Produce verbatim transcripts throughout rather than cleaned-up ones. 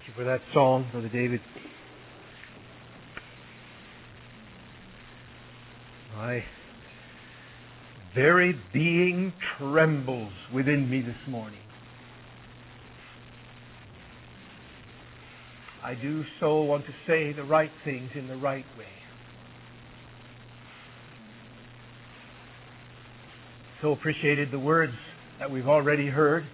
Thank you for that song, Brother David. My very being trembles within me this morning. I do so want to say the right things in the right way. So appreciated the words that we've already heard.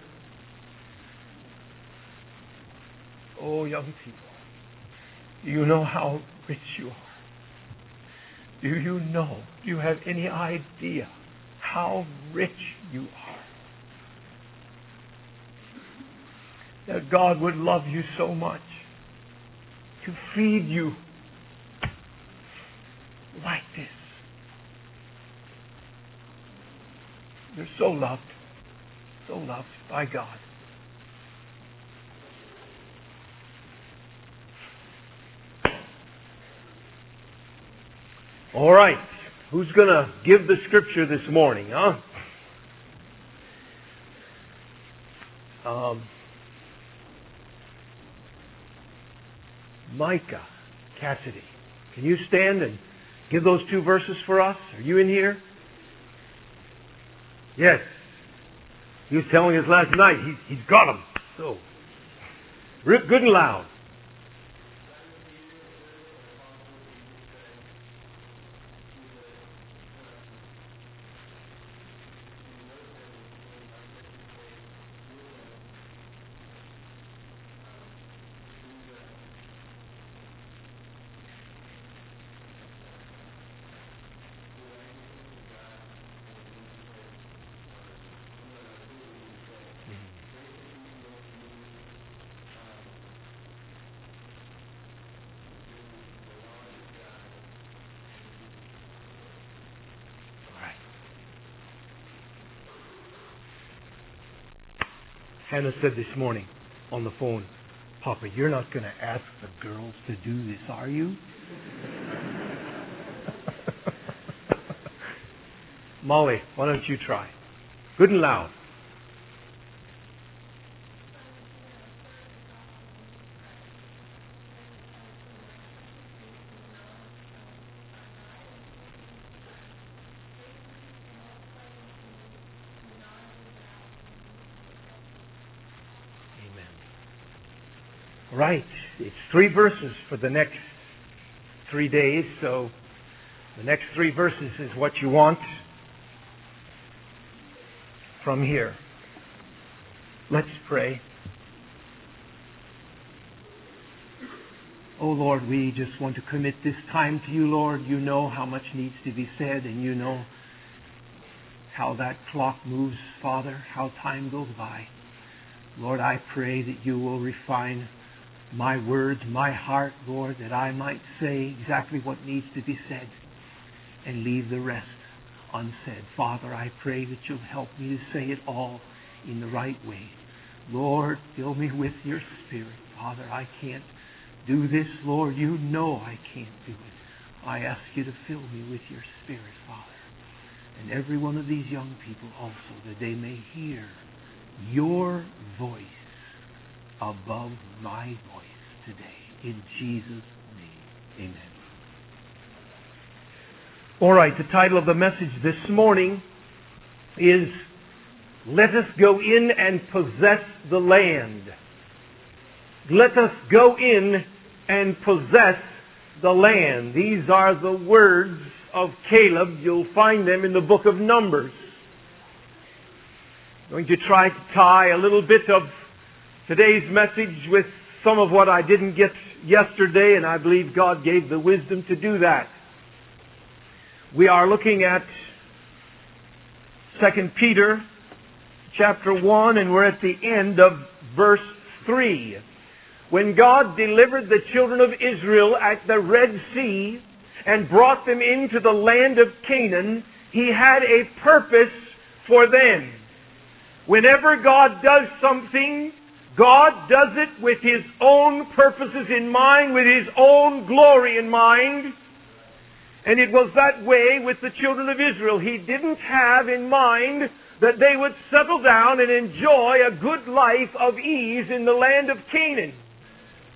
Oh, young people, do you know how rich you are? Do you know, do you have any idea how rich you are? That God would love you so much to feed you like this. You're so loved, so loved by God. All right, who's going to give the scripture this morning, huh? Um, Micah Cassidy, can you stand and give those two verses for us? Are you in here? Yes. He was telling us last night. He, he's got them. So, rip good and loud. Hannah said this morning on the phone, Papa, you're not going to ask the girls to do this, are you? Molly, why don't you try? Good and loud. Right. It's three verses for the next three days, so the next three verses is what you want from here. Let's pray. Oh Lord, we just want to commit this time to you, Lord. You know how much needs to be said, and you know how that clock moves, Father, how time goes by. Lord, I pray that you will refine my words, my heart, Lord, that I might say exactly what needs to be said and leave the rest unsaid. Father, I pray that you'll help me to say it all in the right way. Lord, fill me with your Spirit. Father, I can't do this, Lord. You know I can't do it. I ask you to fill me with your Spirit, Father. And every one of these young people also, that they may hear your voice above my voice today. In Jesus' name, amen. All right, the title of the message this morning is Let Us Go In and Possess the Land. Let us go in and possess the land. These are the words of Caleb. You'll find them in the book of Numbers. I'm going to try to tie a little bit of today's message with some of what I didn't get yesterday, and I believe God gave the wisdom to do that. We are looking at Second Peter chapter one, and we're at the end of verse three. When God delivered the children of Israel at the Red Sea and brought them into the land of Canaan, He had a purpose for them. Whenever God does something, God does it with His own purposes in mind, with His own glory in mind. And it was that way with the children of Israel. He didn't have in mind that they would settle down and enjoy a good life of ease in the land of Canaan.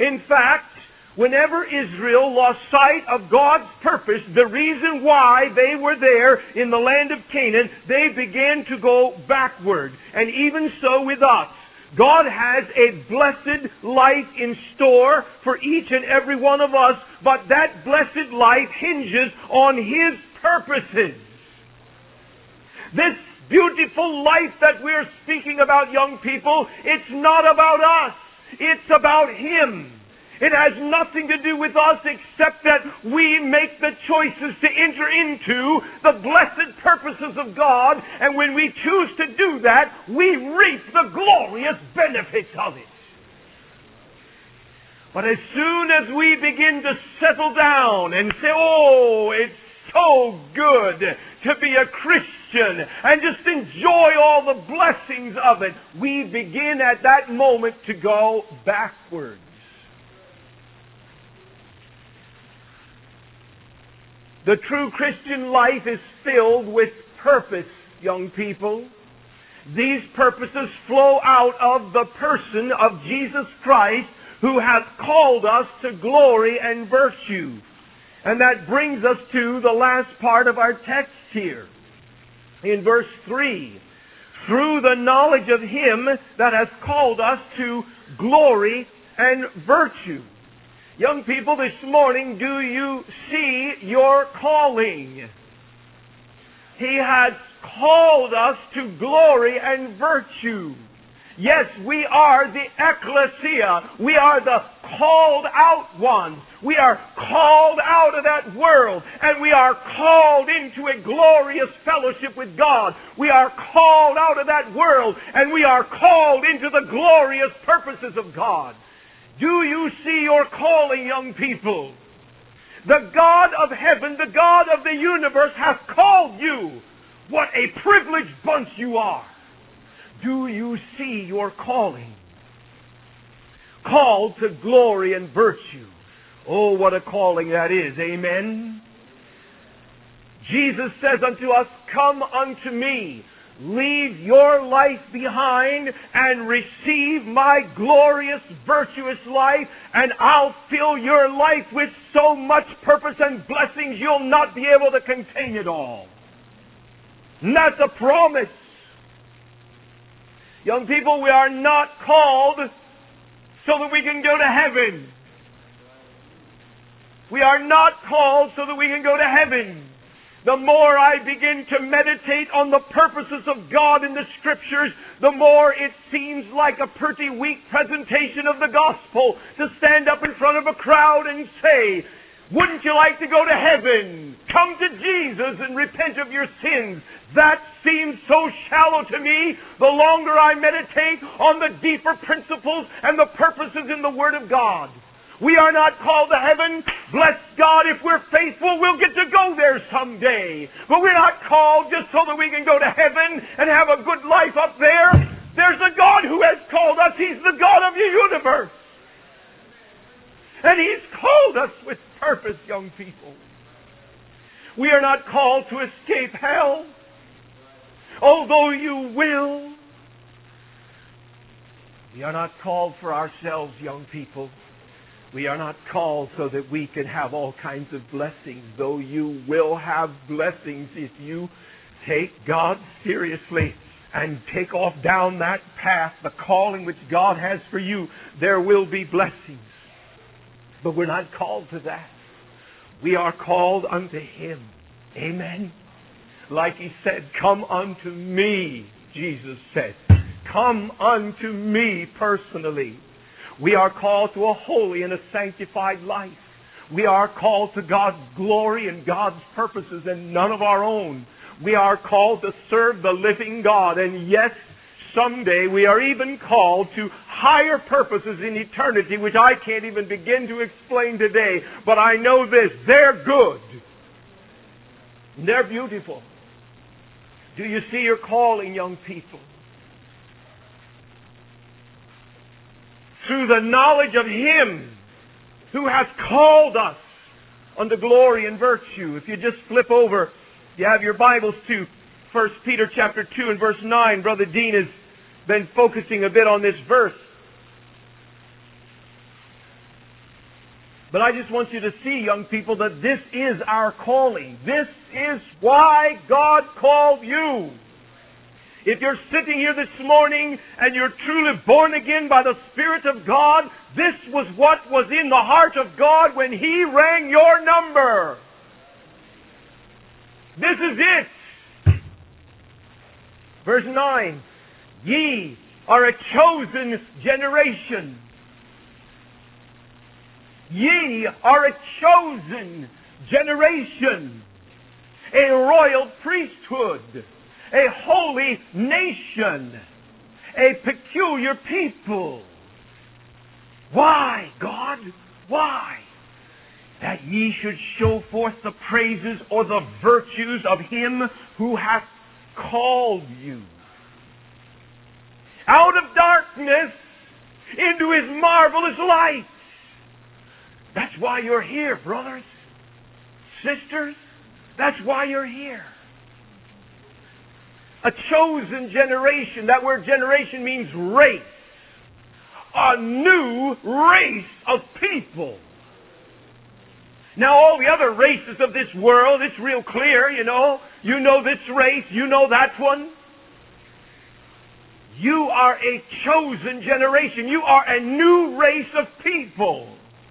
In fact, whenever Israel lost sight of God's purpose, the reason why they were there in the land of Canaan, they began to go backward. And even so with us. God has a blessed life in store for each and every one of us, but that blessed life hinges on His purposes. This beautiful life that we're speaking about, young people, it's not about us. It's about Him. It has nothing to do with us except that we make the choices to enter into the blessed purposes of God, and when we choose to do that, we reap the glorious benefits of it. But as soon as we begin to settle down and say, oh, it's so good to be a Christian and just enjoy all the blessings of it, we begin at that moment to go backwards. The true Christian life is filled with purpose, young people. These purposes flow out of the person of Jesus Christ, who hath called us to glory and virtue. And that brings us to the last part of our text here. In verse three, through the knowledge of Him that hath called us to glory and virtue. Young people, this morning, do you see your calling? He has called us to glory and virtue. Yes, we are the ecclesia. We are the called out ones. We are called out of that world, and we are called into a glorious fellowship with God. We are called out of that world, and we are called into the glorious purposes of God. Do you see your calling, young people? The God of heaven, the God of the universe, hath called you. What a privileged bunch you are. Do you see your calling? Called to glory and virtue. Oh, what a calling that is. Amen. Jesus says unto us, come unto me. Leave your life behind and receive my glorious, virtuous life, and I'll fill your life with so much purpose and blessings you'll not be able to contain it all. And that's a promise. Young people, we are not called so that we can go to heaven. We are not called so that we can go to heaven. The more I begin to meditate on the purposes of God in the Scriptures, the more it seems like a pretty weak presentation of the gospel to stand up in front of a crowd and say, wouldn't you like to go to heaven? Come to Jesus and repent of your sins. That seems so shallow to me the longer I meditate on the deeper principles and the purposes in the Word of God. We are not called to heaven. Bless God, if we're faithful, we'll get to go there someday. But we're not called just so that we can go to heaven and have a good life up there. There's a God who has called us. He's the God of the universe. And He's called us with purpose, young people. We are not called to escape hell, although you will. We are not called for ourselves, young people. We are not called so that we can have all kinds of blessings, though you will have blessings if you take God seriously and take off down that path, the calling which God has for you. There will be blessings. But we're not called to that. We are called unto Him. Amen. Like He said, come unto me, Jesus said. Come unto me personally. We are called to a holy and a sanctified life. We are called to God's glory and God's purposes and none of our own. We are called to serve the living God. And yes, someday we are even called to higher purposes in eternity, which I can't even begin to explain today. But I know this, they're good. They're beautiful. Do you see your calling, young people? Through the knowledge of Him who hath called us unto glory and virtue. If you just flip over, you have your Bibles to First Peter chapter two and verse nine. Brother Dean has been focusing a bit on this verse. But I just want you to see, young people, that this is our calling. This is why God called you. If you're sitting here this morning and you're truly born again by the Spirit of God, this was what was in the heart of God when He rang your number. This is it. Verse nine, ye are a chosen generation. Ye are a chosen generation, a royal priesthood, a holy nation, a peculiar people. Why, God? Why? That ye should show forth the praises or the virtues of Him who hath called you out of darkness into His marvelous light. That's why you're here, brothers, sisters. That's why you're here. A chosen generation. That word generation means race. A new race of people. Now all the other races of this world, it's real clear, you know. You know this race, you know that one. You are a chosen generation. You are a new race of people.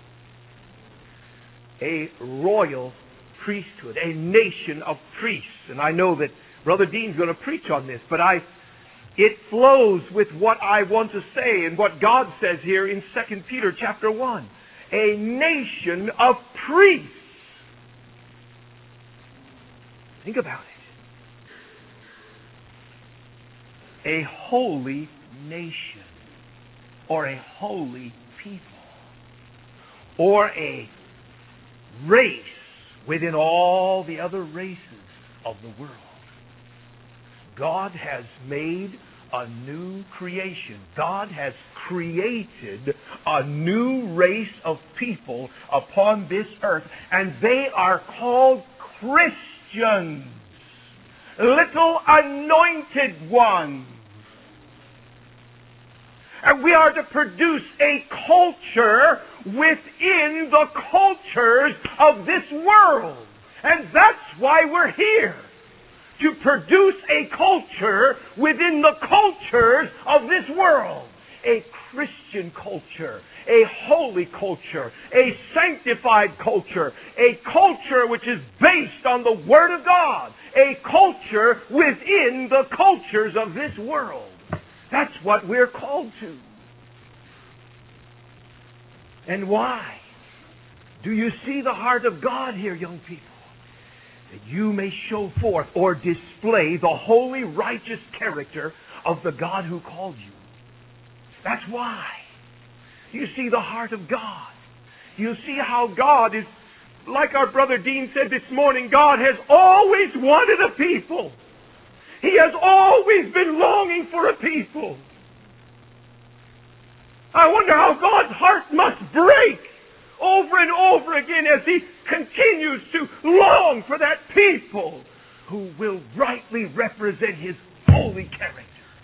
A royal priesthood, a nation of priests. And I know that Brother Dean's going to preach on this, but I, it flows with what I want to say and what God says here in Second Peter chapter one. A nation of priests. Think about it. A holy nation, or a holy people, or a race within all the other races of the world. God has made a new creation. God has created a new race of people upon this earth, and they are called Christians, little anointed ones. And we are to produce a culture within the cultures of this world. And that's why we're here. To produce a culture within the cultures of this world. A Christian culture, a holy culture, a sanctified culture, a culture which is based on the Word of God, a culture within the cultures of this world. That's what we're called to. And why? Do you see the heart of God here, young people? That you may show forth or display the holy, righteous character of the God who called you. That's why. You see the heart of God. You see how God is, like our brother Dean said this morning, God has always wanted a people. He has always been longing for a people. I wonder how God's heart must break over and over again as He continues to long for that people who will rightly represent His holy character.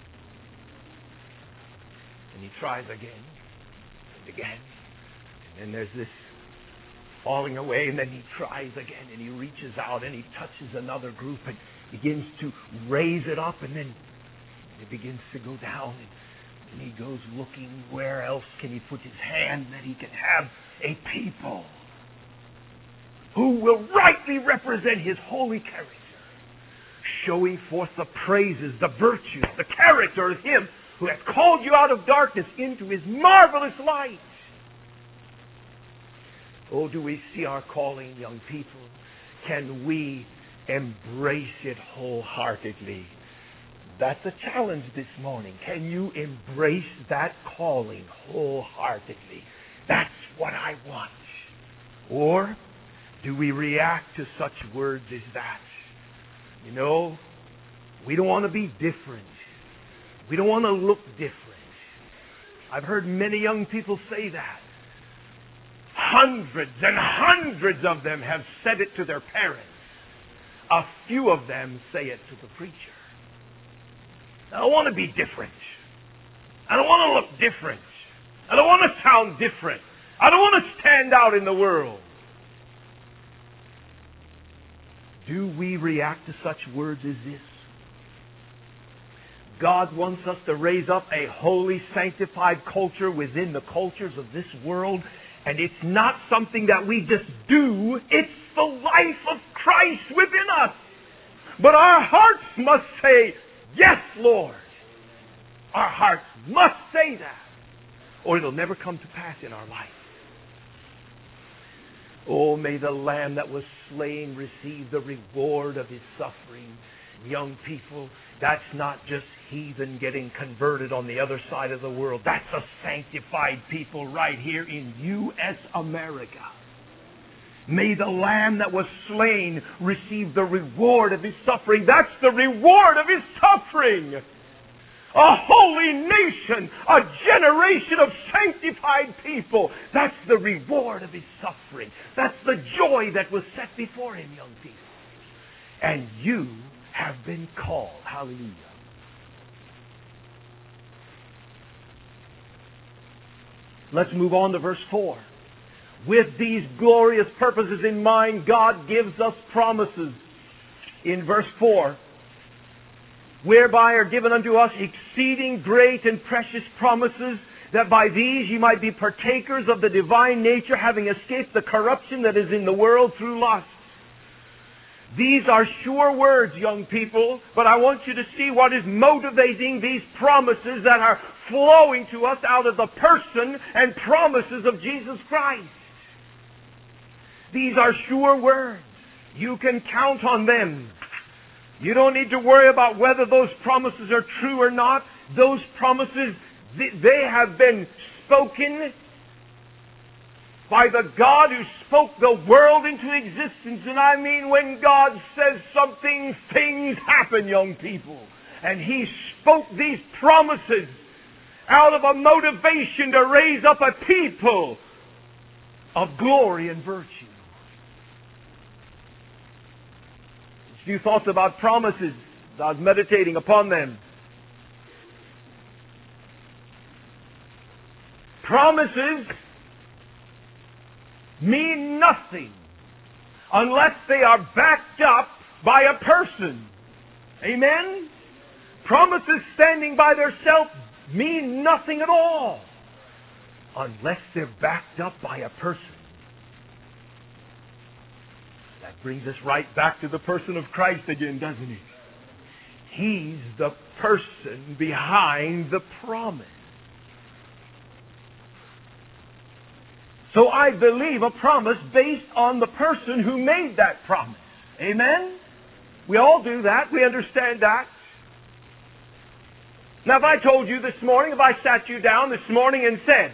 And He tries again and again. And then there's this falling away, and then He tries again, and He reaches out and He touches another group and begins to raise it up, and then it begins to go down, and, and He goes looking where else can He put His hand that He can have a people who will rightly represent His holy character, showing forth the praises, the virtues, the character of Him who has called you out of darkness into His marvelous light. Oh, do we see our calling, young people? Can we embrace it wholeheartedly? That's a challenge this morning. Can you embrace that calling wholeheartedly? That's what I want. Or do we react to such words as that? You know, we don't want to be different. We don't want to look different. I've heard many young people say that. Hundreds and hundreds of them have said it to their parents. A few of them say it to the preacher. I don't want to be different. I don't want to look different. I don't want to sound different. I don't want to stand out in the world. Do we react to such words as this? God wants us to raise up a holy, sanctified culture within the cultures of this world. And it's not something that we just do. It's the life of Christ within us. But our hearts must say, yes, Lord. Our hearts must say that, or it'll never come to pass in our life. Oh, may the Lamb that was slain receive the reward of His suffering. Young people, that's not just heathen getting converted on the other side of the world. That's a sanctified people right here in U S America. May the Lamb that was slain receive the reward of His suffering. That's the reward of His suffering. A holy nation, a generation of sanctified people. That's the reward of His suffering. That's the joy that was set before Him, young people. And you have been called. Hallelujah. Let's move on to verse four. With these glorious purposes in mind, God gives us promises. In verse four, whereby are given unto us exceeding great and precious promises, that by these ye might be partakers of the divine nature, having escaped the corruption that is in the world through lust. These are sure words, young people, but I want you to see what is motivating these promises that are flowing to us out of the person and promises of Jesus Christ. These are sure words. You can count on them. You don't need to worry about whether those promises are true or not. Those promises, they have been spoken by the God who spoke the world into existence. And I mean, when God says something, things happen, young people. And He spoke these promises out of a motivation to raise up a people of glory and virtue. A few thoughts about promises. I was meditating upon them. Promises mean nothing unless they are backed up by a person. Amen? Promises standing by themselves mean nothing at all unless they're backed up by a person. That brings us right back to the person of Christ again, doesn't it? He's the person behind the promise. So I believe a promise based on the person who made that promise. Amen? We all do that. We understand that. Now, if I told you this morning, if I sat you down this morning and said,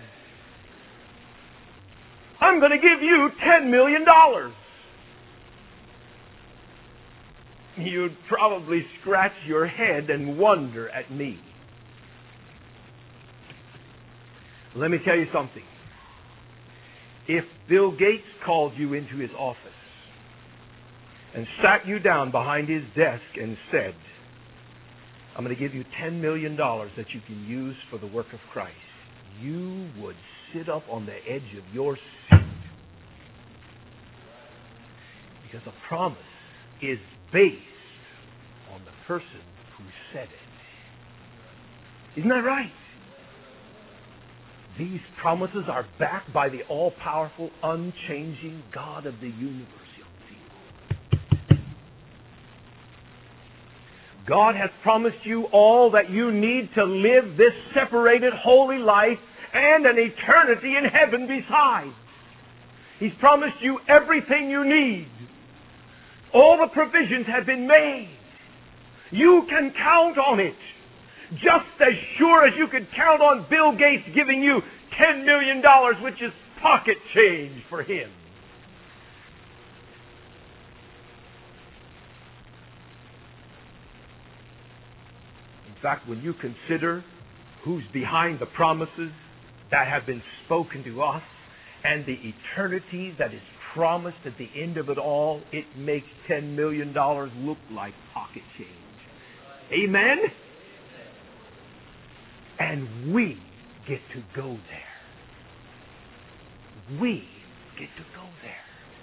I'm going to give you ten million dollars, you'd probably scratch your head and wonder at me. Let me tell you something. If Bill Gates called you into his office and sat you down behind his desk and said, I'm going to give you ten million dollars that you can use for the work of Christ, you would sit up on the edge of your seat. Because a promise is based on the person who said it. Isn't that right? These promises are backed by the all-powerful, unchanging God of the universe, young people. God has promised you all that you need to live this separated, holy life and an eternity in heaven besides. He's promised you everything you need. All the provisions have been made. You can count on it. Just as sure as you could count on Bill Gates giving you ten million dollars, which is pocket change for him. In fact, when you consider who's behind the promises that have been spoken to us and the eternity that is promised at the end of it all, it makes ten million dollars look like pocket change. Amen? And we get to go there. we get to go there.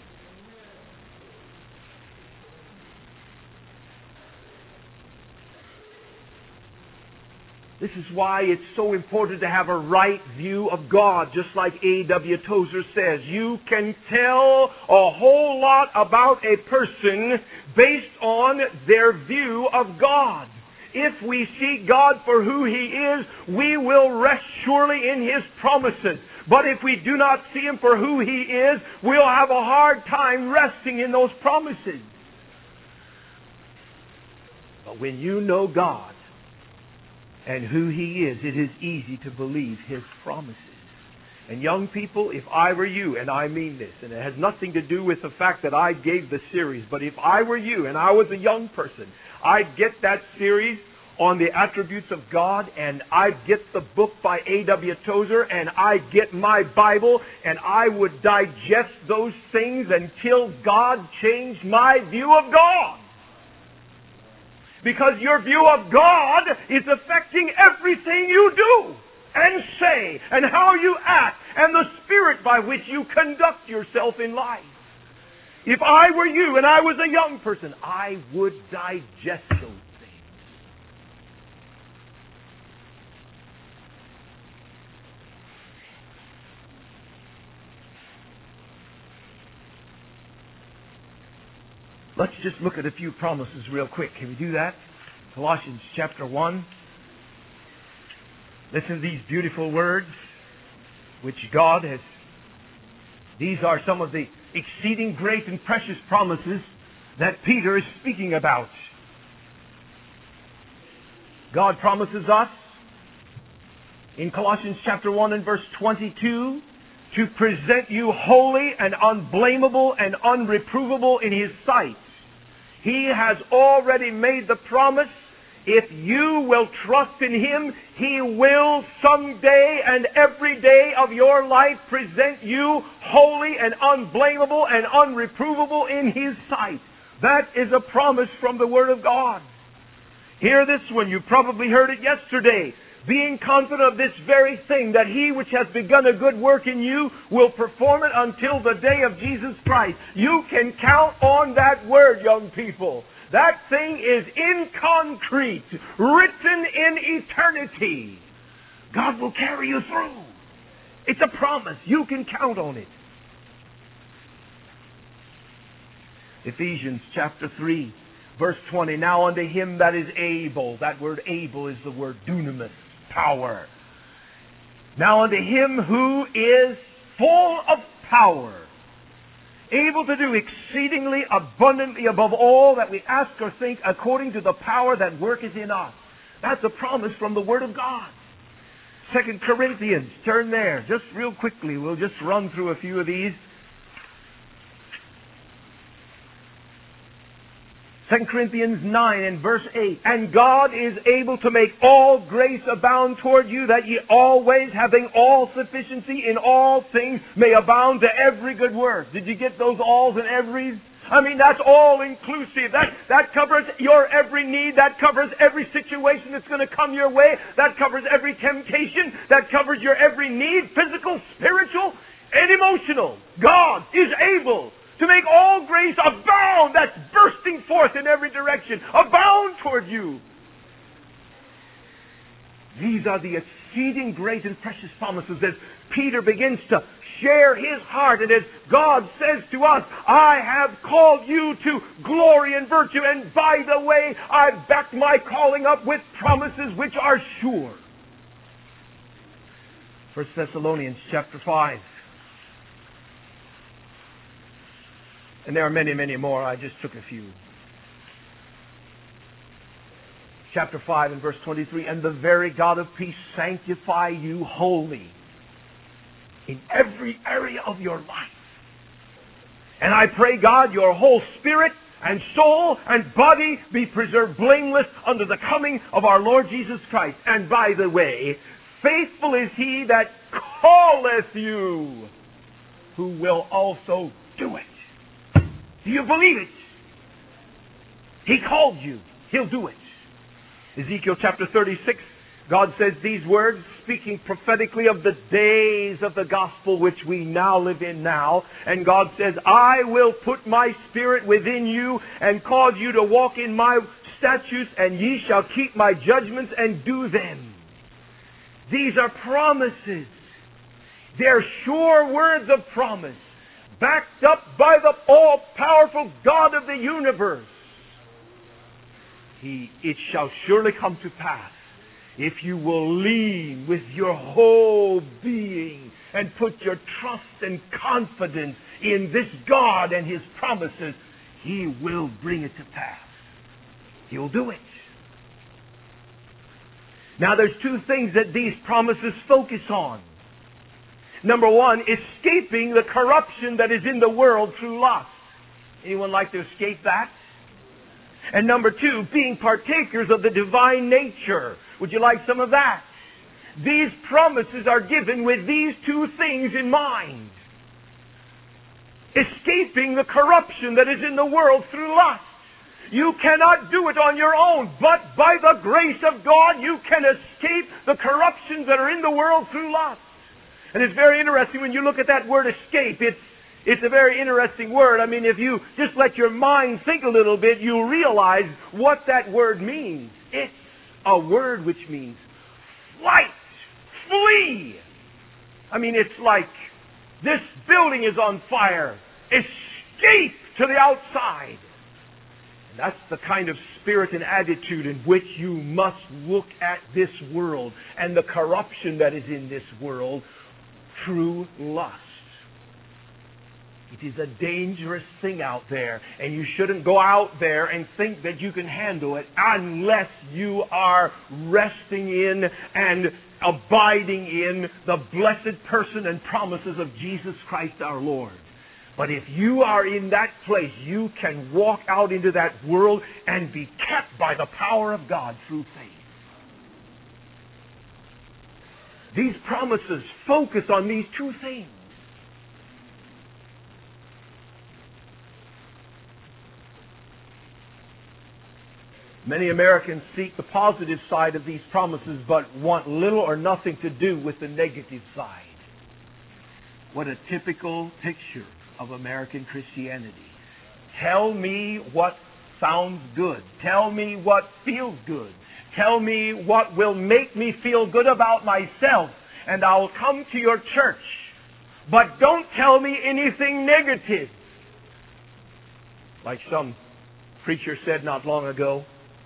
This is why it's so important to have a right view of God, just like A W Tozer says. You can tell a whole lot about a person based on their view of God. If we see God for who He is, we will rest surely in His promises. But if we do not see Him for who He is, we'll have a hard time resting in those promises. But when you know God and who He is, it is easy to believe His promises. And young people, if I were you, and I mean this, and it has nothing to do with the fact that I gave the series, but if I were you and I was a young person, I'd get that series on the attributes of God, and I'd get the book by A W Tozer, and I'd get my Bible, and I would digest those things until God changed my view of God. Because your view of God is affecting everything you do and say and how you act and the spirit by which you conduct yourself in life. If I were you and I was a young person, I would digest those things. Let's just look at a few promises real quick. Can we do that? Colossians chapter one. Listen to these beautiful words which God has. These are some of the exceeding great and precious promises that Peter is speaking about. God promises us in Colossians chapter one and verse twenty-two to present you holy and unblameable and unreprovable in His sight. He has already made the promise. If you will trust in Him, He will someday and every day of your life present you holy and unblameable and unreprovable in His sight. That is a promise from the Word of God. Hear this one. You probably heard it yesterday. Being confident of this very thing, that He which has begun a good work in you will perform it until the day of Jesus Christ. You can count on that word, young people. That thing is in concrete, written in eternity. God will carry you through. It's a promise. You can count on it. Ephesians chapter three, verse twenty. Now unto Him that is able. That word able is the word dunamis, power. Now unto Him who is full of power, able to do exceedingly abundantly above all that we ask or think, according to the power that worketh in us. That's a promise from the Word of God. Second Corinthians, turn there, just real quickly. We'll just run through a few of these. Second Corinthians nine and verse eight. And God is able to make all grace abound toward you, that ye always, having all sufficiency in all things, may abound to every good work. Did you get those alls and everys? I mean, that's all inclusive. That, that covers your every need. That covers every situation that's going to come your way. That covers every temptation. That covers your every need, physical, spiritual, and emotional. God is able to make all grace abound, that's bursting forth in every direction, abound toward you. These are the exceeding great and precious promises as Peter begins to share his heart, and as God says to us, I have called you to glory and virtue, and by the way, I've backed my calling up with promises which are sure. First Thessalonians chapter five. And there are many, many more. I just took a few. Chapter five and verse twenty-three. And the very God of peace sanctify you wholly in every area of your life. And I pray, God, your whole spirit and soul and body be preserved blameless unto the coming of our Lord Jesus Christ. And by the way, faithful is He that calleth you, who will also do it. Do you believe it? He called you. He'll do it. Ezekiel chapter thirty-six, God says these words, speaking prophetically of the days of the gospel which we now live in now. And God says, I will put my Spirit within you and cause you to walk in my statutes, and ye shall keep my judgments and do them. These are promises. They're sure words of promise, backed up by the all-powerful God of the universe. He, it shall surely come to pass if you will lean with your whole being and put your trust and confidence in this God and His promises. He will bring it to pass. He'll do it. Now there's two things that these promises focus on. Number one, escaping the corruption that is in the world through lust. Anyone like to escape that? And number two, being partakers of the divine nature. Would you like some of that? These promises are given with these two things in mind. Escaping the corruption that is in the world through lust. You cannot do it on your own, but by the grace of God you can escape the corruptions that are in the world through lust. And it's very interesting when you look at that word escape. It's It's a very interesting word. I mean, if you just let your mind think a little bit, you'll realize what that word means. It's a word which means flight, flee. I mean, it's like this building is on fire. Escape to the outside. And that's the kind of spirit and attitude in which you must look at this world and the corruption that is in this world through lust. It is a dangerous thing out there, and you shouldn't go out there and think that you can handle it unless you are resting in and abiding in the blessed person and promises of Jesus Christ our Lord. But if you are in that place, you can walk out into that world and be kept by the power of God through faith. These promises focus on these two things. Many Americans seek the positive side of these promises, but want little or nothing to do with the negative side. What a typical picture of American Christianity. Tell me what sounds good. Tell me what feels good. Tell me what will make me feel good about myself, and I'll come to your church. But don't tell me anything negative. Like some preacher said not long ago,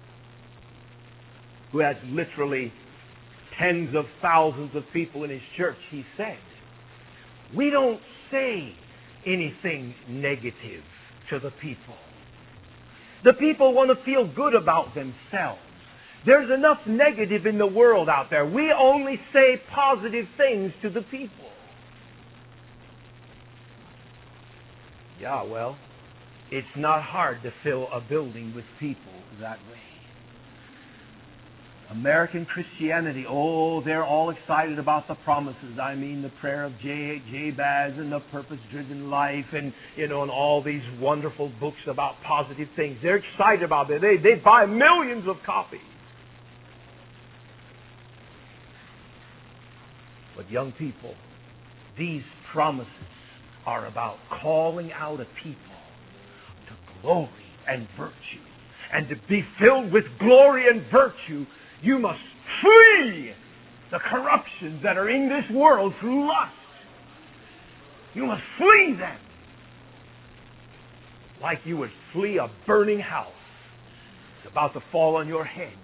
who has literally tens of thousands of people in his church, he said, we don't say anything negative to the people. The people want to feel good about themselves. There's enough negative in the world out there. We only say positive things to the people. Yeah, well, it's not hard to fill a building with people that way. American Christianity, oh, they're all excited about the promises. I mean, the prayer of Jabez and the purpose-driven life and, you know, and all these wonderful books about positive things. They're excited about it. They, they buy millions of copies. But young people, these promises are about calling out a people to glory and virtue. And to be filled with glory and virtue, you must flee the corruptions that are in this world through lust. You must flee them like you would flee a burning house. It's about to fall on your head.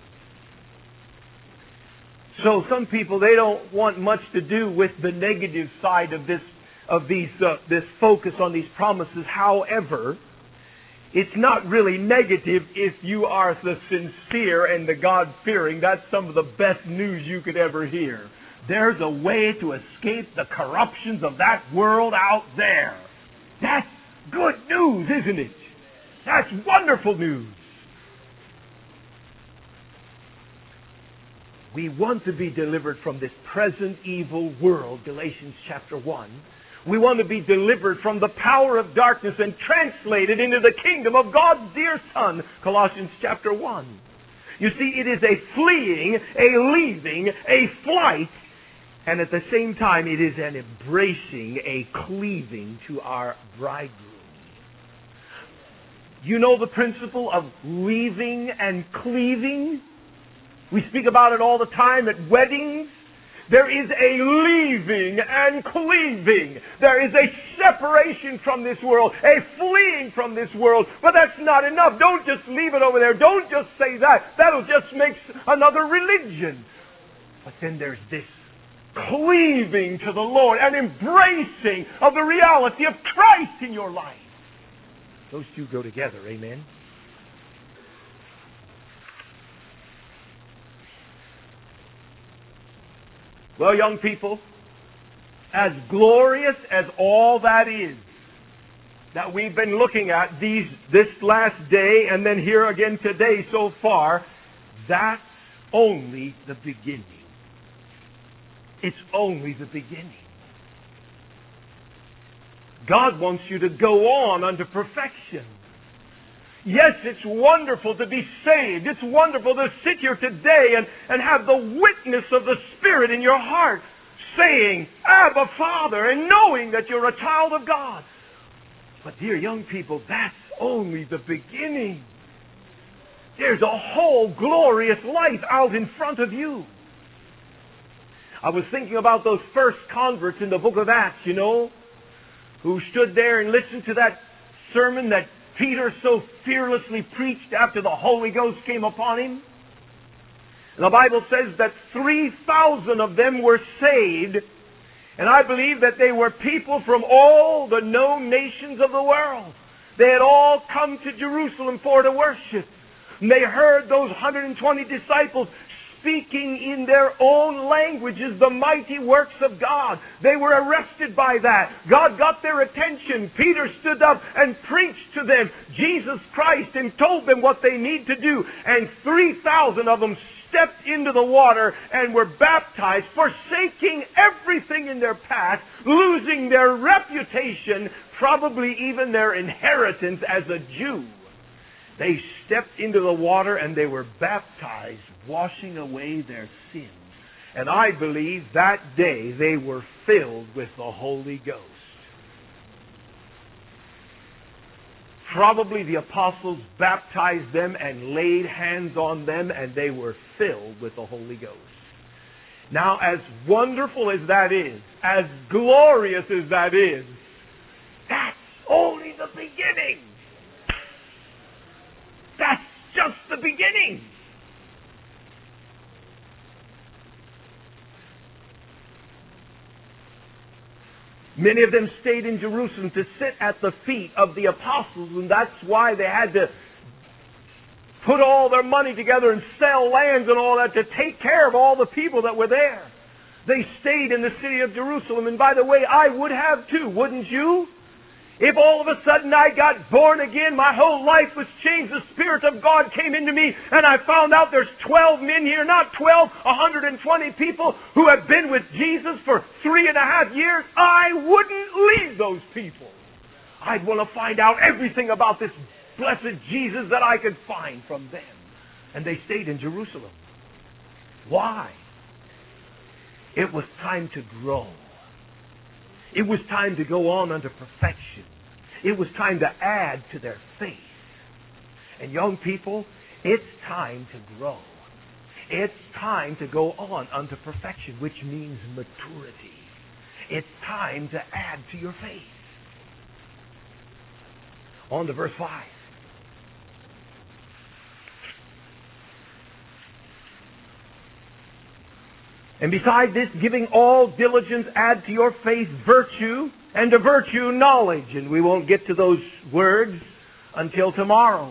So some people, they don't want much to do with the negative side of this, of these, uh, this focus on these promises. However, it's not really negative if you are the sincere and the God-fearing. That's some of the best news you could ever hear. There's a way to escape the corruptions of that world out there. That's good news, isn't it? That's wonderful news. We want to be delivered from this present evil world, Galatians chapter one. We want to be delivered from the power of darkness and translated into the kingdom of God's dear Son, Colossians chapter one. You see, it is a fleeing, a leaving, a flight, and at the same time it is an embracing, a cleaving to our bridegroom. You know the principle of leaving and cleaving? We speak about it all the time at weddings. There is a leaving and cleaving. There is a separation from this world, a fleeing from this world. But that's not enough. Don't just leave it over there. Don't just say that. That'll just make another religion. But then there's this cleaving to the Lord and embracing of the reality of Christ in your life. Those two go together, amen? Well, young people, as glorious as all that is that we've been looking at these this last day and then here again today so far, that's only the beginning. It's only the beginning. God wants you to go on unto perfection. Yes, it's wonderful to be saved. It's wonderful to sit here today and, and have the witness of the Spirit in your heart saying, Abba, Father, and knowing that you're a child of God. But dear young people, that's only the beginning. There's a whole glorious life out in front of you. I was thinking about those first converts in the book of Acts, you know, who stood there and listened to that sermon that Peter so fearlessly preached after the Holy Ghost came upon him. And the Bible says that three thousand of them were saved, and I believe that they were people from all the known nations of the world. They had all come to Jerusalem for to worship. And they heard those one hundred twenty disciples speaking in their own languages the mighty works of God. They were arrested by that. God got their attention. Peter stood up and preached to them Jesus Christ and told them what they need to do. And three thousand of them stepped into the water and were baptized, forsaking everything in their past, losing their reputation, probably even their inheritance as a Jew. They stepped into the water and they were baptized, washing away their sins. And I believe that day they were filled with the Holy Ghost. Probably the apostles baptized them and laid hands on them, and they were filled with the Holy Ghost. Now, as wonderful as that is, as glorious as that is, that's only the beginning. That's just the beginning. Many of them stayed in Jerusalem to sit at the feet of the apostles, and that's why they had to put all their money together and sell lands and all that to take care of all the people that were there. They stayed in the city of Jerusalem, and by the way, I would have too, wouldn't you? If all of a sudden I got born again, my whole life was changed, the Spirit of God came into me, and I found out there's twelve men here, not twelve, one hundred twenty people who have been with Jesus for three and a half years, I wouldn't leave those people. I'd want to find out everything about this blessed Jesus that I could find from them. And they stayed in Jerusalem. Why? It was time to grow. It was time to go on unto perfection. It was time to add to their faith. And young people, it's time to grow. It's time to go on unto perfection, which means maturity. It's time to add to your faith. On to verse five. And beside this, giving all diligence, add to your faith virtue, and to virtue knowledge. And we won't get to those words until tomorrow.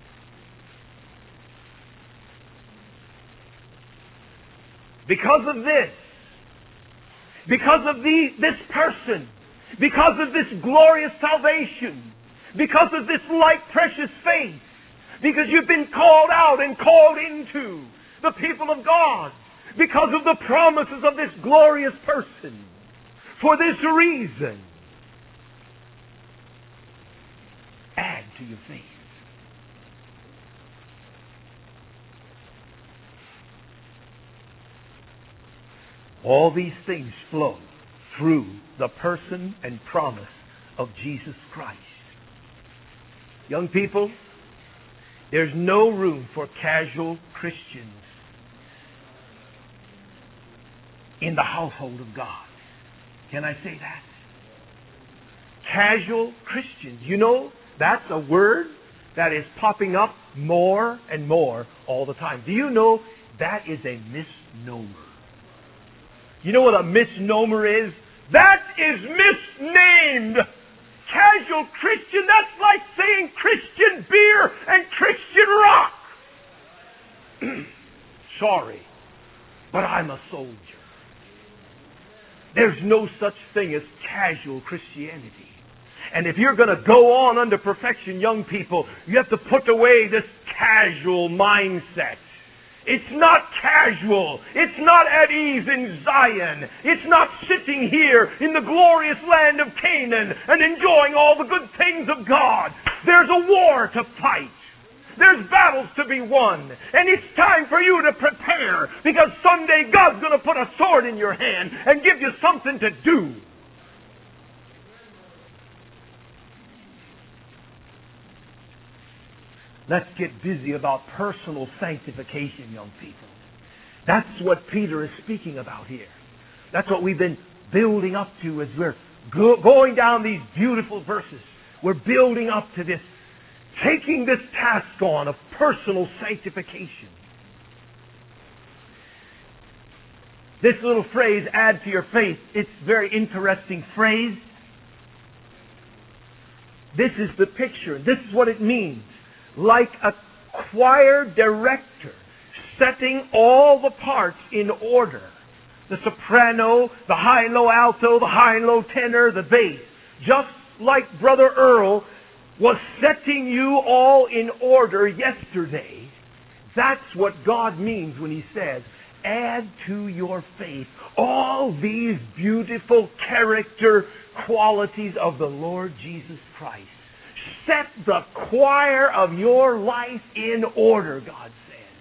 Because of this, because of the, this person, because of this glorious salvation, because of this light precious faith, because you've been called out and called into the people of God, because of the promises of this glorious person. For this reason, add to your faith. All these things flow through the person and promise of Jesus Christ. Young people, there's no room for casual Christians in the household of God. Can I say that? Casual Christians. You know, that's a word that is popping up more and more all the time. Do you know that is a misnomer? You know what a misnomer is? That is misnamed. Casual Christian, that's like saying Christian beer and Christian rock. Sorry, but I'm a soldier. There's no such thing as casual Christianity. And if you're going to go on under perfection, young people, you have to put away this casual mindset. It's not casual. It's not at ease in Zion. It's not sitting here in the glorious land of Canaan and enjoying all the good things of God. There's a war to fight. There's battles to be won. And it's time for you to prepare, because someday God's going to put a sword in your hand and give you something to do. Let's get busy about personal sanctification, young people. That's what Peter is speaking about here. That's what we've been building up to as we're go- going down these beautiful verses. We're building up to this, taking this task on of personal sanctification. This little phrase, add to your faith, it's a very interesting phrase. This is the picture. This is what it means. Like a choir director setting all the parts in order. The soprano, the high-low alto, the high-low tenor, the bass. Just like Brother Earl was setting you all in order yesterday. That's what God means when He says, add to your faith all these beautiful character qualities of the Lord Jesus Christ. Set the choir of your life in order, God says.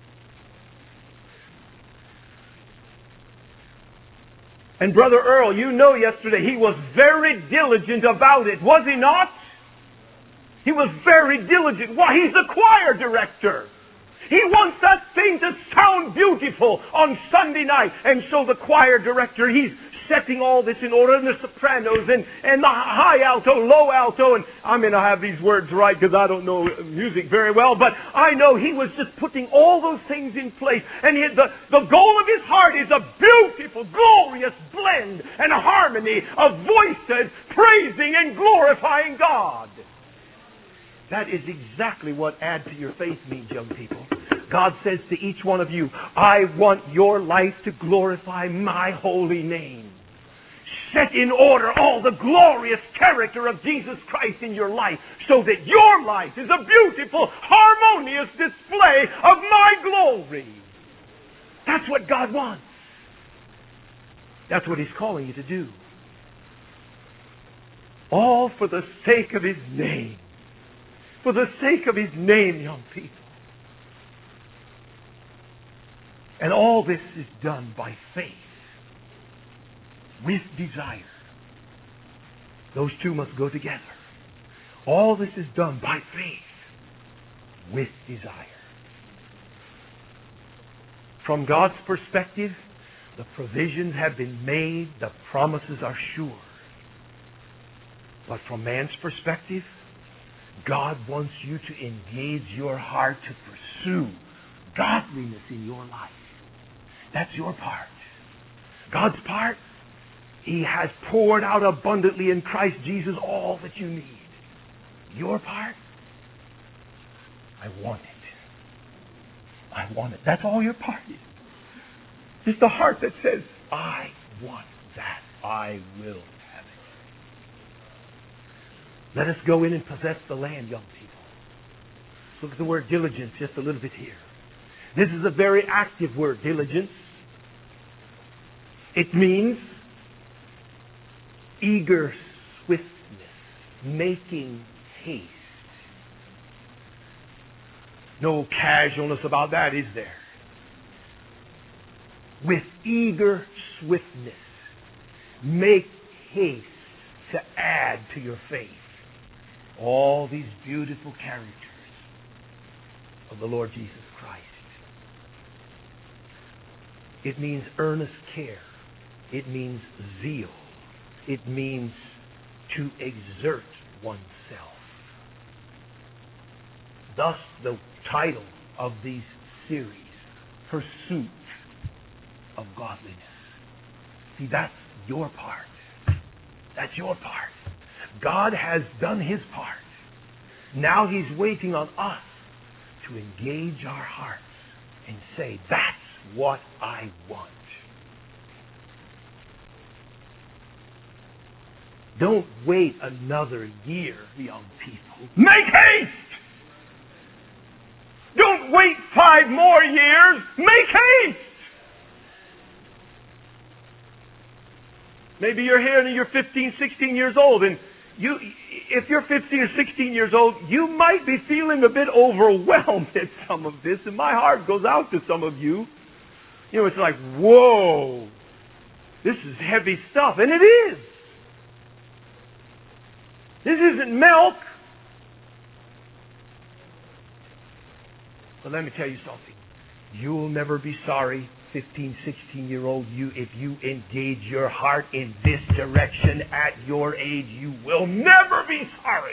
And Brother Earl, you know yesterday he was very diligent about it, was he not? He was very diligent. Why, he's the choir director. He wants that thing to sound beautiful on Sunday night. And so the choir director, he's setting all this in order, and the sopranos, and, and the high alto, low alto, and I may not have these words right because I don't know music very well, but I know he was just putting all those things in place. And he, the, the goal of his heart is a beautiful, glorious blend and harmony of voices praising and glorifying God. That is exactly what add to your faith means, young people. God says to each one of you, I want your life to glorify my holy name. Set in order all the glorious character of Jesus Christ in your life so that your life is a beautiful, harmonious display of my glory. That's what God wants. That's what He's calling you to do. All for the sake of His name. For the sake of His name, young people. And all this is done by faith, with desire. Those two must go together. All this is done by faith, with desire. From God's perspective, the provisions have been made, the promises are sure. But from man's perspective, God wants you to engage your heart to pursue godliness in your life. That's your part. God's part, He has poured out abundantly in Christ Jesus all that you need. Your part, I want it. I want it. That's all your part is. Just the heart that says, I want that. I will have it. Let us go in and possess the land, young people. Look at the word diligence just a little bit here. This is a very active word, diligence. It means eager swiftness, making haste. No casualness about that, is there? with eager swiftness. Make haste to add to your faith. All these beautiful characters of the Lord Jesus Christ. It means earnest care. It means zeal. It means to exert oneself. Thus the title of these series, Pursuit of Godliness. See, that's your part. That's your part. God has done His part. Now He's waiting on us to engage our hearts and say, that's what I want. Don't wait another year, young people. Make haste! Don't wait five more years. Make haste! Maybe you're here and you're fifteen, sixteen years old, and you, if you're fifteen or sixteen years old, you might be feeling a bit overwhelmed at some of this, and my heart goes out to some of you. You know, it's like, whoa, this is heavy stuff, and it is. This isn't milk. But let me tell you something. You'll never be sorry, fifteen, sixteen-year-old you, if you engage your heart in this direction at your age. You will never be sorry.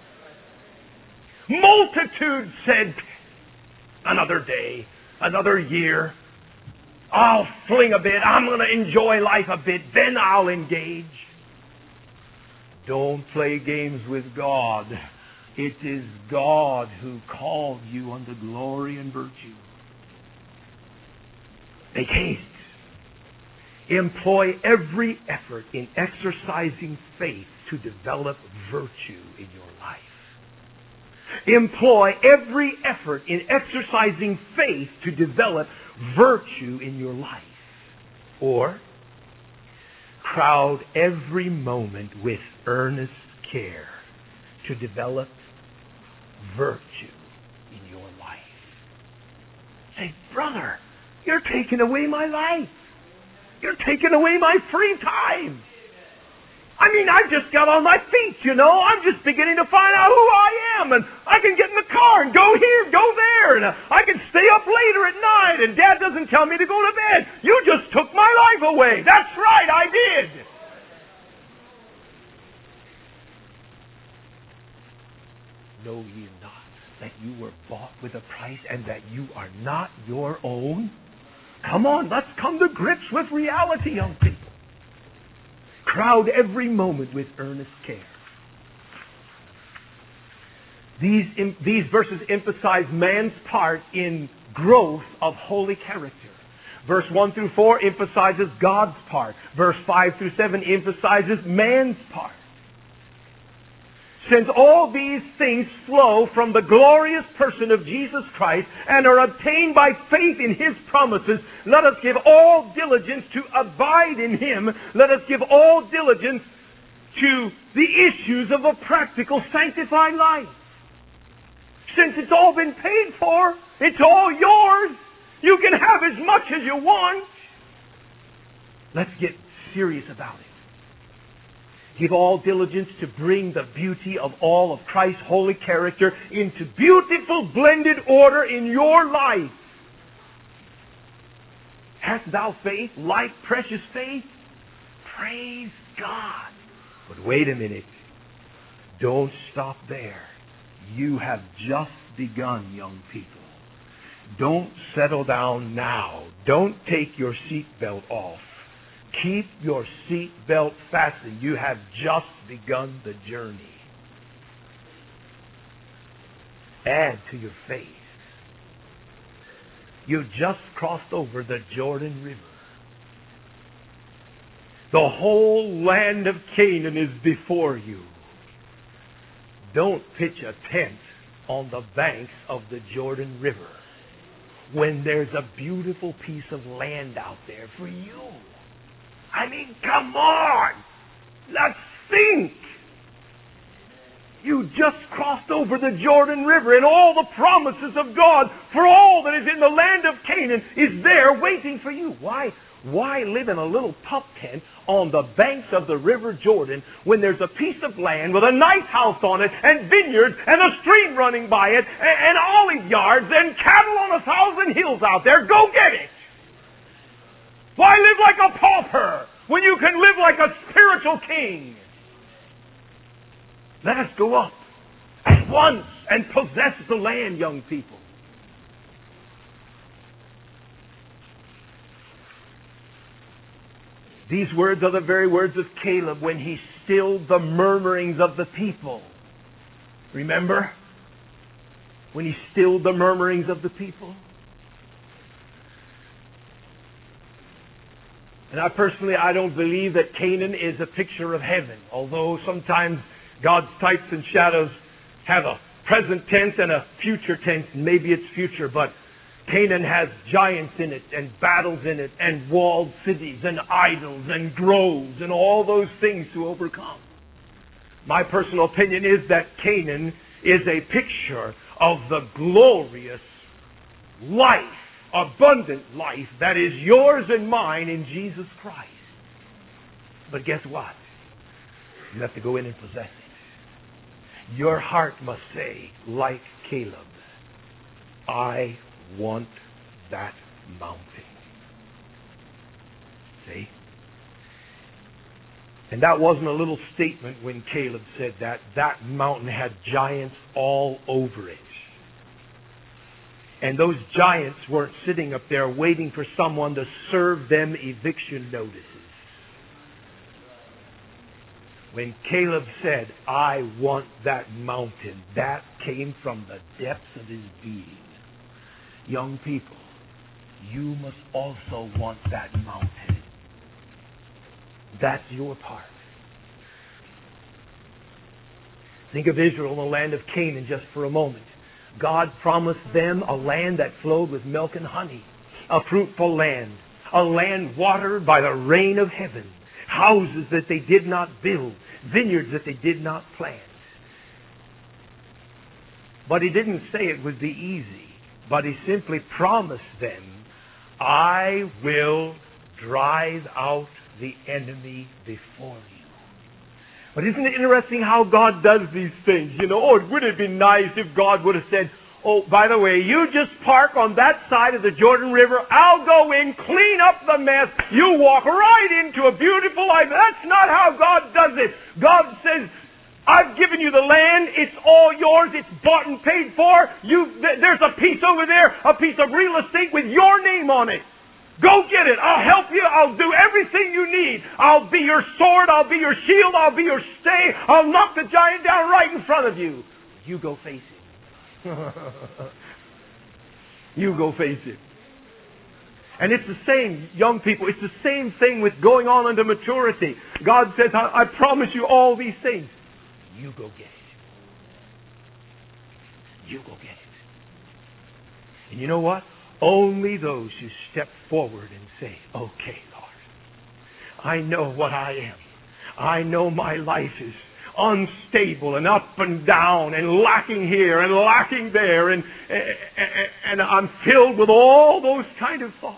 Multitudes said, another day, another year, I'll fling a bit, I'm going to enjoy life a bit, then I'll engage. Don't play games with God. It is God who called you unto glory and virtue. Make haste. Employ every effort in exercising faith to develop virtue in your life. Employ every effort in exercising faith to develop virtue in your life. Or, crowd every moment with earnest care to develop virtue in your life. Say, brother, you're taking away my life. You're taking away my free time. I mean, I've just got on my feet, you know. I'm just beginning to find out who I am. And I can get in the car and go here, go there. And I can stay up later at night. And Dad doesn't tell me to go to bed. You just took my life away. That's right, I did. Know ye not that you were bought with a price and that you are not your own? Come on, let's come to grips with reality, young people. Crowd every moment with earnest care. These, these verses emphasize man's part in growth of holy character. Verse one through four emphasizes God's part. Verse five through seven emphasizes man's part. Since all these things flow from the glorious person of Jesus Christ and are obtained by faith in His promises, let us give all diligence to abide in Him. Let us give all diligence to the issues of a practical, sanctified life. Since it's all been paid for, it's all yours. You can have as much as you want. Let's get serious about it. Give all diligence to bring the beauty of all of Christ's holy character into beautiful blended order in your life. Hast thou faith, like precious faith? Praise God. But wait a minute. Don't stop there. You have just begun, young people. Don't settle down now. Don't take your seatbelt off. Keep your seatbelt fastened. You have just begun the journey. Add to your faith. You've just crossed over the Jordan River. The whole land of Canaan is before you. Don't pitch a tent on the banks of the Jordan River when there's a beautiful piece of land out there for you. I mean, come on! Let's think! You just crossed over the Jordan River, and all the promises of God for all that is in the land of Canaan is there waiting for you. Why? Why live in a little pup tent on the banks of the River Jordan when there's a piece of land with a nice house on it and vineyards and a stream running by it and, and olive yards and cattle on a thousand hills out there? Go get it! Why live like a pauper when you can live like a spiritual king? Let us go up at once and possess the land, young people. These words are the very words of Caleb when he stilled the murmurings of the people. Remember? When he stilled the murmurings of the people. And I personally, I don't believe that Canaan is a picture of heaven, although sometimes God's types and shadows have a present tense and a future tense. Maybe it's future, but Canaan has giants in it and battles in it and walled cities and idols and groves and all those things to overcome. My personal opinion is that Canaan is a picture of the glorious life, abundant life that is yours and mine in Jesus Christ. But guess what? You have to go in and possess it. Your heart must say, like Caleb, I want that mountain. See? And that wasn't a little statement when Caleb said that. That mountain had giants all over it. And those giants weren't sitting up there waiting for someone to serve them eviction notices. When Caleb said, I want that mountain, that came from the depths of his being. Young people, you must also want that mountain. That's your part. Think of Israel in the land of Canaan just for a moment. God promised them a land that flowed with milk and honey, a fruitful land, a land watered by the rain of heaven, houses that they did not build, vineyards that they did not plant. But he didn't say it would be easy, but he simply promised them, I will drive out the enemy before you. But isn't it interesting how God does these things? You know, oh, would it be nice if God would have said, oh, by the way, you just park on that side of the Jordan River. I'll go in, clean up the mess. You walk right into a beautiful life. That's not how God does it. God says, I've given you the land. It's all yours. It's bought and paid for. You, there's a piece over there, a piece of real estate with your name on it. Go get it. I'll help you. I'll do everything you need. I'll be your sword. I'll be your shield. I'll be your stay. I'll knock the giant down right in front of you. You go face it. You go face it. And it's the same, young people, it's the same thing with going on into maturity. God says, I, I promise you all these things. You go get it. You go get it. And you know what? Only those who step forward and say, okay, Lord, I know what I am. I know my life is unstable and up and down and lacking here and lacking there, and, and, and I'm filled with all those kind of thoughts.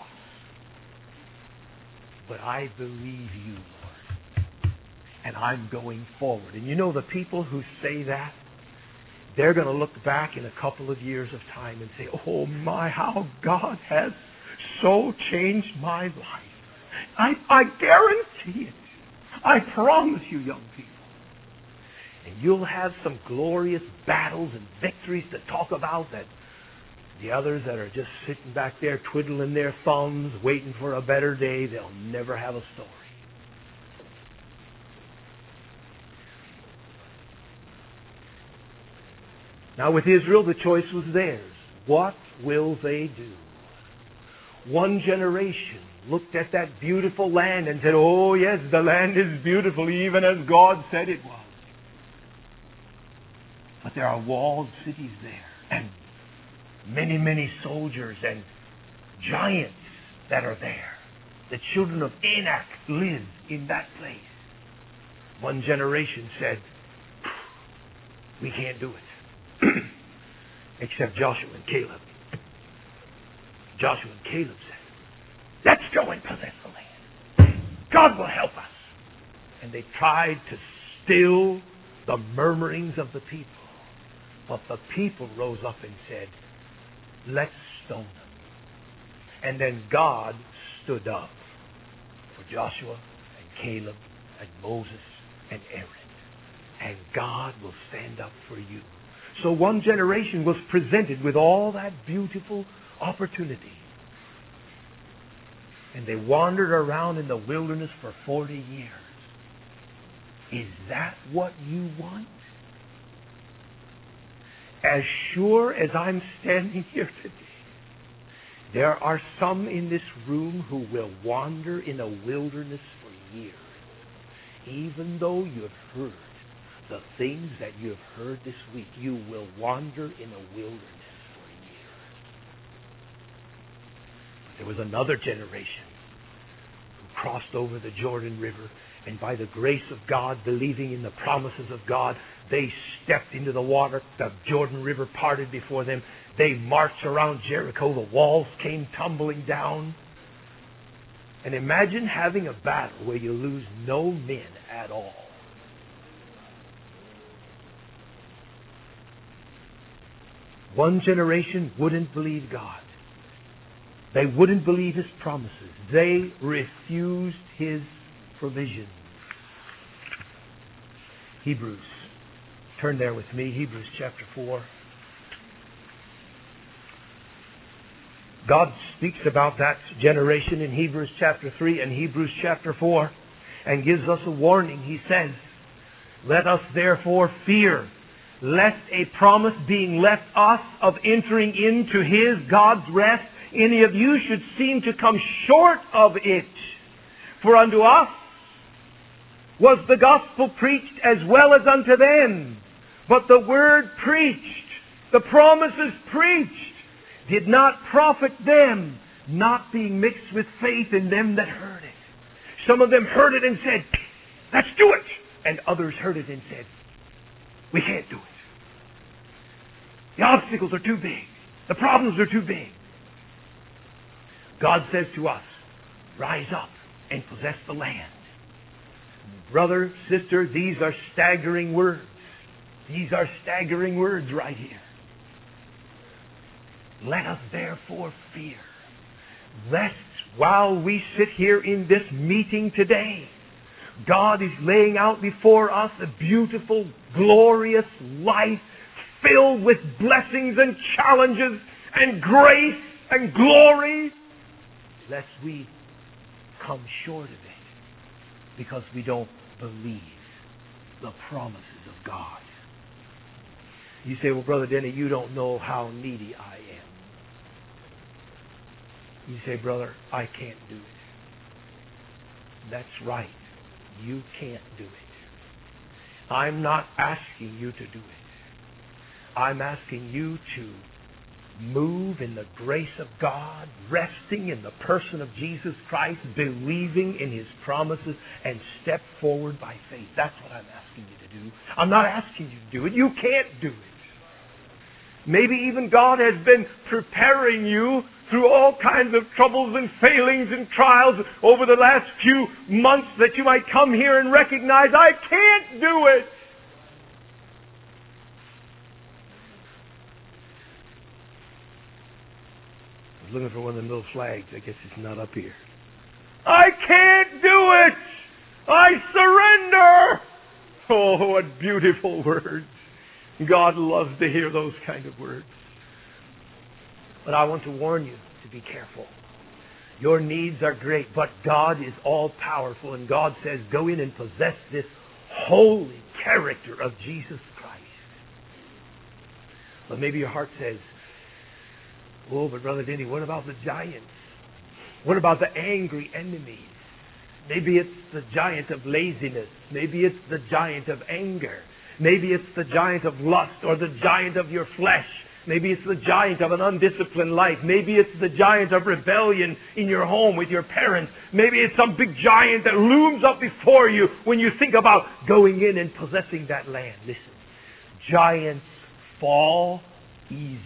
But I believe you, Lord, and I'm going forward. And you know the people who say that, they're going to look back in a couple of years of time and say, oh my, how God has so changed my life. I, I guarantee it. I promise you, young people. And you'll have some glorious battles and victories to talk about that the others that are just sitting back there twiddling their thumbs, waiting for a better day, they'll never have a story. Now with Israel, the choice was theirs. What will they do? One generation looked at that beautiful land and said, oh yes, the land is beautiful, even as God said it was. But there are walled cities there, and many, many soldiers and giants that are there. The children of Anak live in that place. One generation said, We can't do it. Except Joshua and Caleb. Joshua and Caleb said, let's go and possess the land. God will help us. And they tried to still the murmurings of the people. But the people rose up and said, let's stone them. And then God stood up for Joshua and Caleb and Moses and Aaron. And God will stand up for you. So one generation was presented with all that beautiful opportunity. And they wandered around in the wilderness for forty years. Is that what you want? As sure as I'm standing here today, there are some in this room who will wander in a wilderness for years. Even though you've heard the things that you have heard this week, you will wander in a wilderness for years. There was another generation who crossed over the Jordan River, and by the grace of God, believing in the promises of God, they stepped into the water. The Jordan River parted before them. They marched around Jericho. The walls came tumbling down. And imagine having a battle where you lose no men at all. One generation wouldn't believe God. They wouldn't believe His promises. They refused His provision. Hebrews. Turn there with me. Hebrews chapter four. God speaks about that generation in Hebrews chapter three and Hebrews chapter four and gives us a warning. He says, let us therefore fear, lest a promise being left us of entering into His, God's rest, any of you should seem to come short of it. For unto us was the gospel preached as well as unto them. But the word preached, the promises preached, did not profit them, not being mixed with faith in them that heard it. Some of them heard it and said, let's do it. And others heard it and said, we can't do it. The obstacles are too big. The problems are too big. God says to us, rise up and possess the land. Brother, sister, these are staggering words. These are staggering words right here. Let us therefore fear, lest while we sit here in this meeting today, God is laying out before us a beautiful, glorious life filled with blessings and challenges and grace and glory, lest we come short of it because we don't believe the promises of God. You say, well, Brother Denny, you don't know how needy I am. You say, brother, I can't do it. That's right. You can't do it. I'm not asking you to do it. I'm asking you to move in the grace of God, resting in the person of Jesus Christ, believing in His promises, and step forward by faith. That's what I'm asking you to do. I'm not asking you to do it. You can't do it. Maybe even God has been preparing you through all kinds of troubles and failings and trials over the last few months that you might come here and recognize, I can't do it. I was looking for one of the little flags. I guess it's not up here. I can't do it. I surrender. Oh, what beautiful words. God loves to hear those kind of words. But I want to warn you to be careful. Your needs are great, but God is all-powerful, and God says, go in and possess this holy character of Jesus Christ. But maybe your heart says, oh, but Brother Denny, what about the giants? What about the angry enemies? Maybe it's the giant of laziness. Maybe it's the giant of anger. Maybe it's the giant of lust or the giant of your flesh. Maybe it's the giant of an undisciplined life. Maybe it's the giant of rebellion in your home with your parents. Maybe it's some big giant that looms up before you when you think about going in and possessing that land. Listen, Giants fall easy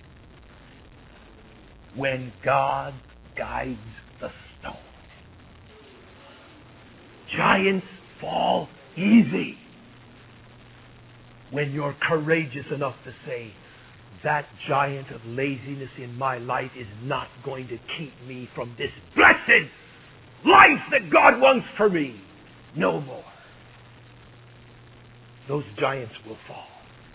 when God guides the stone. Giants fall easy when you're courageous enough to say, that giant of laziness in my life is not going to keep me from this blessed life that God wants for me. No more. Those giants will fall.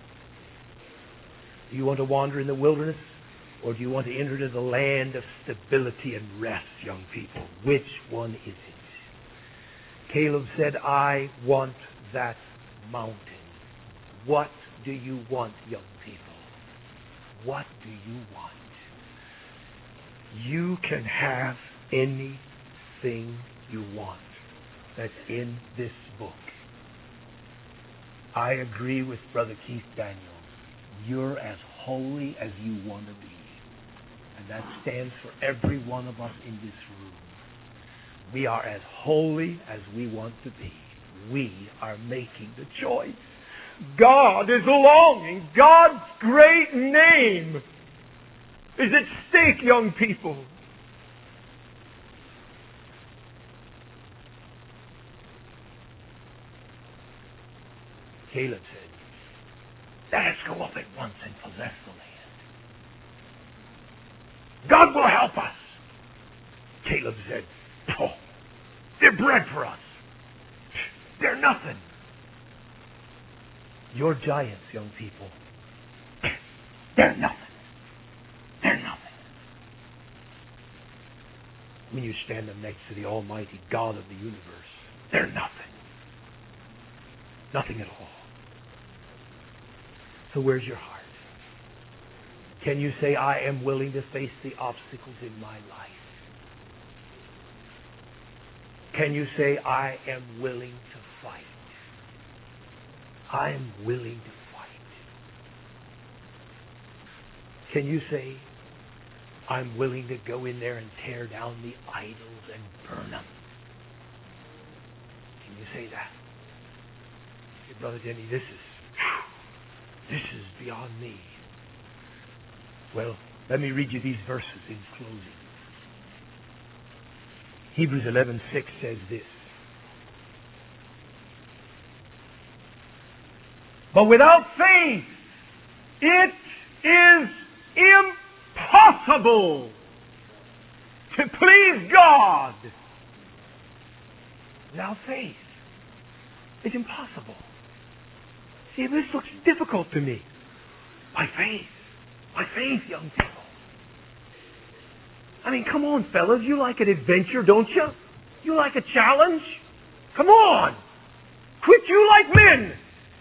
Do you want to wander in the wilderness, or do you want to enter into the land of stability and rest, young people? Which one is it? Caleb said, I want that mountain. What do you want, young people? What do you want? You can have anything you want that's in this book. I agree with Brother Keith Daniels. You're as holy as you want to be. And that stands for every one of us in this room. We are as holy as we want to be. We are making the choice. God is longing. God's great name is at stake, young people. Caleb said, let us go up at once and possess the land. God will help us. Caleb said, oh, they're bread for us. They're nothing. Your giants, young people, they're nothing. They're nothing. When you stand them next to the Almighty God of the universe, they're nothing. Nothing at all. So where's your heart? Can you say, I am willing to face the obstacles in my life? Can you say, I am willing to fight? I am willing to fight. Can you say, I'm willing to go in there and tear down the idols and burn them? Can you say that? Say, Brother Denny, this is, this is beyond me. Well, let me read you these verses in closing. Hebrews eleven six says this. But without faith, it is impossible to please God. Without faith, it's impossible. See, this looks difficult to me. By faith. By faith, young people. I mean, come on, fellas. You like an adventure, don't you? You like a challenge? Come on. Quit you like men.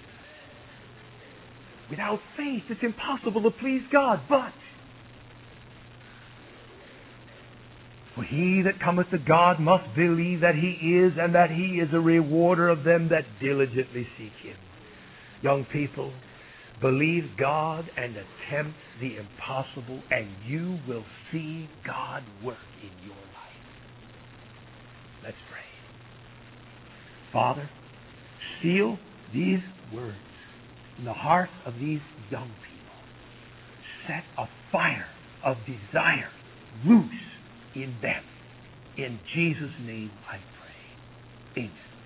Without faith, it's impossible to please God. But for he that cometh to God must believe that he is, and that he is a rewarder of them that diligently seek him. Young people, believe God and attempt the impossible, and you will see God work in your life. Let's pray. Father, seal these words in the hearts of these young people. Set a fire of desire loose in them. In Jesus' name I pray. Amen.